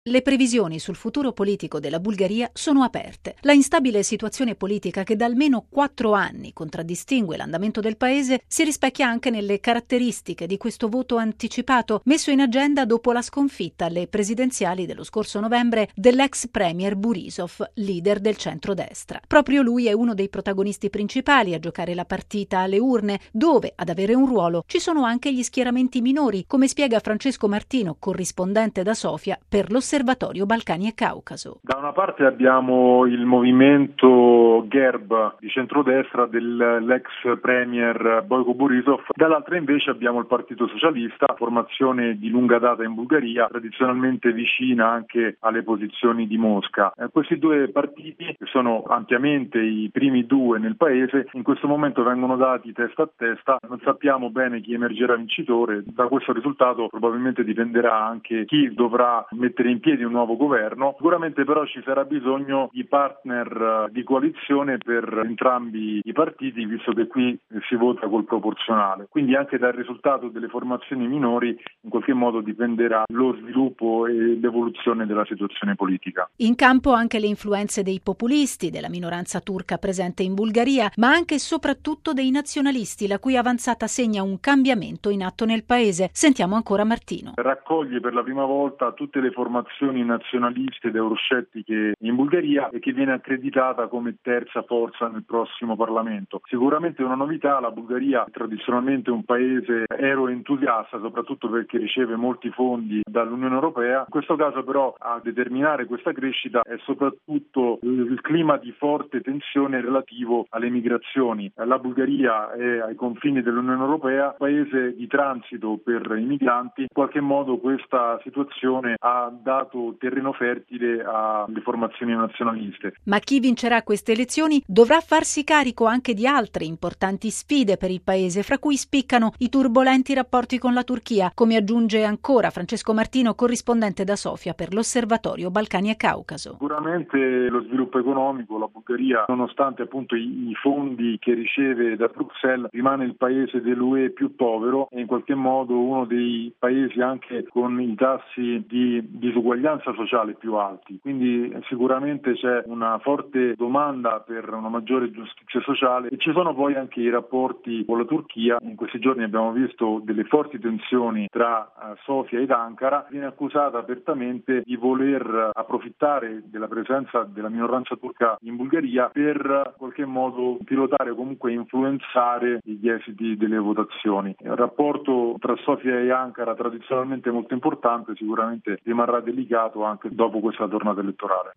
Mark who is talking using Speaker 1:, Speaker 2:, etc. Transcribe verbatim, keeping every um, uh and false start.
Speaker 1: Le previsioni sul futuro politico della Bulgaria sono aperte. La instabile situazione politica che da almeno quattro anni contraddistingue l'andamento del paese si rispecchia anche nelle caratteristiche di questo voto anticipato messo in agenda dopo la sconfitta alle presidenziali dello scorso novembre dell'ex premier Borisov, leader del centrodestra. Proprio lui è uno dei protagonisti principali a giocare la partita alle urne, dove ad avere un ruolo ci sono anche gli schieramenti minori, come spiega Francesco Martino, corrispondente da Sofia per l'Osservatorio Osservatorio Balcani e Caucaso.
Speaker 2: Da una parte abbiamo il movimento GERB di centrodestra dell'ex premier Boyko Borisov, dall'altra invece abbiamo il Partito Socialista, formazione di lunga data in Bulgaria, tradizionalmente vicina anche alle posizioni di Mosca. Eh, questi due partiti, che sono ampiamente i primi due nel paese, in questo momento vengono dati testa a testa, non sappiamo bene chi emergerà vincitore, da questo risultato probabilmente dipenderà anche chi dovrà mettere in piedi un nuovo governo. Sicuramente però ci sarà bisogno di partner di coalizione per entrambi i partiti, visto che qui si vota col proporzionale. Quindi anche dal risultato delle formazioni minori in qualche modo dipenderà lo sviluppo e l'evoluzione della situazione politica.
Speaker 1: In campo anche le influenze dei populisti, della minoranza turca presente in Bulgaria, ma anche e soprattutto dei nazionalisti, la cui avanzata segna un cambiamento in atto nel paese. Sentiamo ancora Martino.
Speaker 2: Raccoglie per la prima volta tutte le formazioni nazionaliste ed euroscettiche in Bulgaria e che viene accreditata come terza forza nel prossimo Parlamento. Sicuramente è una novità. La Bulgaria è tradizionalmente un paese euroentusiasta, soprattutto perché riceve molti fondi dall'Unione Europea. In questo caso però a determinare questa crescita è soprattutto il clima di forte tensione relativo alle migrazioni. La Bulgaria è ai confini dell'Unione Europea, paese di transito per i migranti. In qualche modo questa situazione ha dato terreno fertile alle formazioni nazionaliste.
Speaker 1: Ma chi vincerà queste elezioni dovrà farsi carico anche di altre importanti sfide per il paese, fra cui spiccano i turbolenti rapporti con la Turchia, come aggiunge ancora Francesco Martino, corrispondente da Sofia per l'Osservatorio Balcani e Caucaso.
Speaker 2: Sicuramente lo sviluppo economico. La Bulgaria, nonostante appunto i, i fondi che riceve da Bruxelles, rimane il paese dell'U E più povero e in qualche modo uno dei paesi anche con i tassi di disuguaglianza sociale più alti. Quindi sicuramente c'è una forte domanda per una maggiore giustizia sociale e ci sono poi anche i rapporti con la Turchia. In questi giorni abbiamo visto delle forti tensioni tra Sofia ed Ankara. Viene accusata apertamente di voler approfittare della presenza della minoranza turca in Bulgaria per in qualche modo pilotare o comunque influenzare gli esiti delle votazioni. Il rapporto tra Sofia e Ankara, tradizionalmente molto importante, sicuramente rimarrà delicato anche dopo questa tornata elettorale.